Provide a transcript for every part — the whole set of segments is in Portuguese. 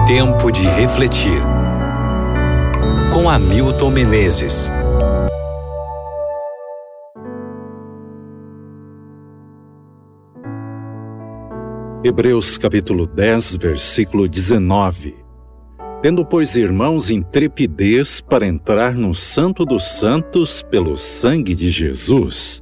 Tempo de refletir. Com Hamilton Menezes. Hebreus capítulo 10, versículo 19. Tendo, pois, irmãos, intrepidez para entrar no Santo dos Santos pelo sangue de Jesus.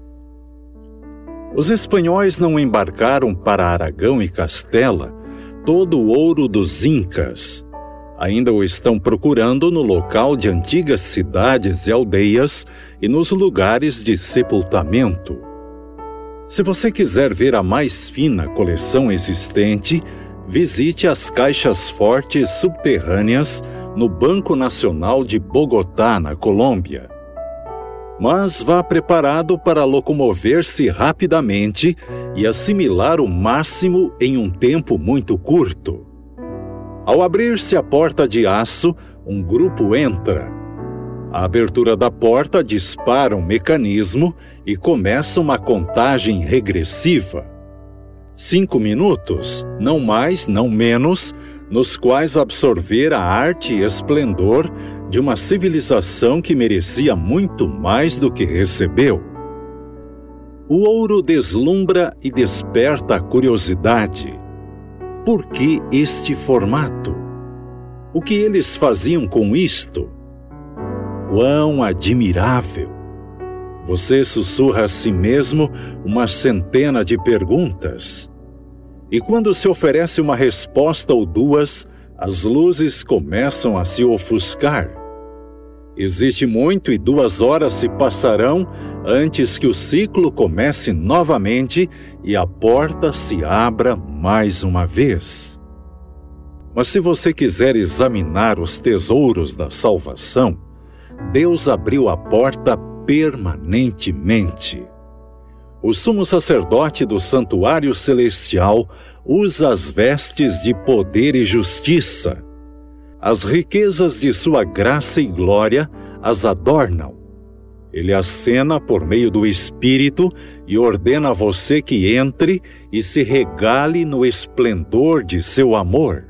Os espanhóis não embarcaram para Aragão e Castela todo o ouro dos Incas. Ainda o estão procurando no local de antigas cidades e aldeias e nos lugares de sepultamento. Se você quiser ver a mais fina coleção existente, visite as caixas fortes subterrâneas no Banco Nacional de Bogotá, na Colômbia. Mas vá preparado para locomover-se rapidamente e assimilar o máximo em um tempo muito curto. Ao abrir-se a porta de aço, um grupo entra. A abertura da porta dispara um mecanismo e começa uma contagem regressiva. 5 minutos, não mais, não menos, nos quais absorver a arte e esplendor de uma civilização que merecia muito mais do que recebeu. O ouro deslumbra e desperta a curiosidade. Por que este formato? O que eles faziam com isto? Quão admirável! Você sussurra a si mesmo uma centena de perguntas. E quando se oferece uma resposta ou duas, as luzes começam a se ofuscar. Existe muito e 2 horas se passarão antes que o ciclo comece novamente e a porta se abra mais uma vez. Mas se você quiser examinar os tesouros da salvação, Deus abriu a porta permanentemente. O sumo sacerdote do santuário celestial usa as vestes de poder e justiça. As riquezas de sua graça e glória as adornam. Ele acena por meio do Espírito e ordena a você que entre e se regale no esplendor de seu amor.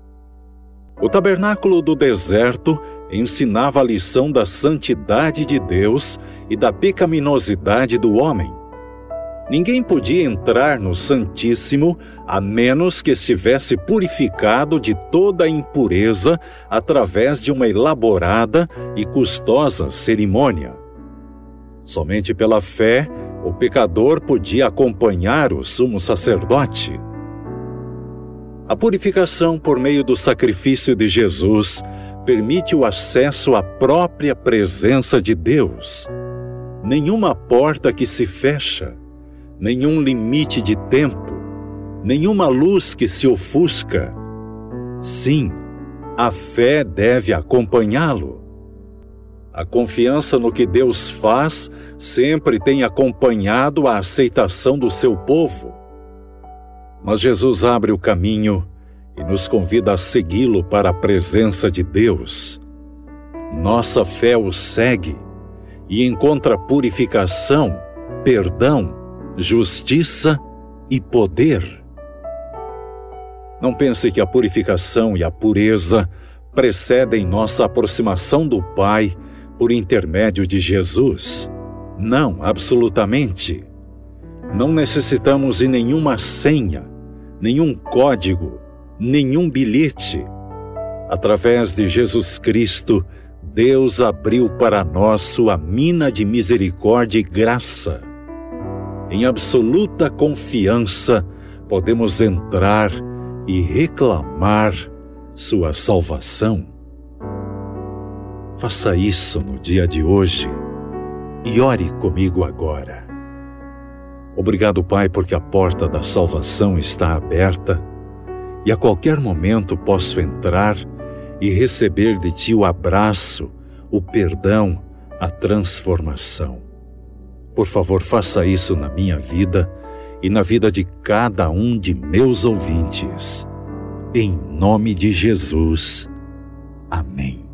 O tabernáculo do deserto ensinava a lição da santidade de Deus e da pecaminosidade do homem. Ninguém podia entrar no Santíssimo a menos que estivesse purificado de toda a impureza através de uma elaborada e custosa cerimônia. Somente pela fé, o pecador podia acompanhar o sumo sacerdote. A purificação por meio do sacrifício de Jesus permite o acesso à própria presença de Deus. Nenhuma porta que se fecha, nenhum limite de tempo, nenhuma luz que se ofusca. Sim, a fé deve acompanhá-lo. A confiança no que Deus faz sempre tem acompanhado a aceitação do seu povo. Mas Jesus abre o caminho e nos convida a segui-lo para a presença de Deus. Nossa fé o segue e encontra purificação, perdão, justiça e poder. Não pense que a purificação e a pureza precedem nossa aproximação do Pai por intermédio de Jesus. Não, absolutamente. Não necessitamos de nenhuma senha, nenhum código, nenhum bilhete. Através de Jesus Cristo, Deus abriu para nós sua mina de misericórdia e graça. Em absoluta confiança, podemos entrar e reclamar sua salvação. Faça isso no dia de hoje e ore comigo agora. Obrigado, Pai, porque a porta da salvação está aberta e a qualquer momento posso entrar e receber de Ti o abraço, o perdão, a transformação. Por favor, faça isso na minha vida e na vida de cada um de meus ouvintes. Em nome de Jesus. Amém.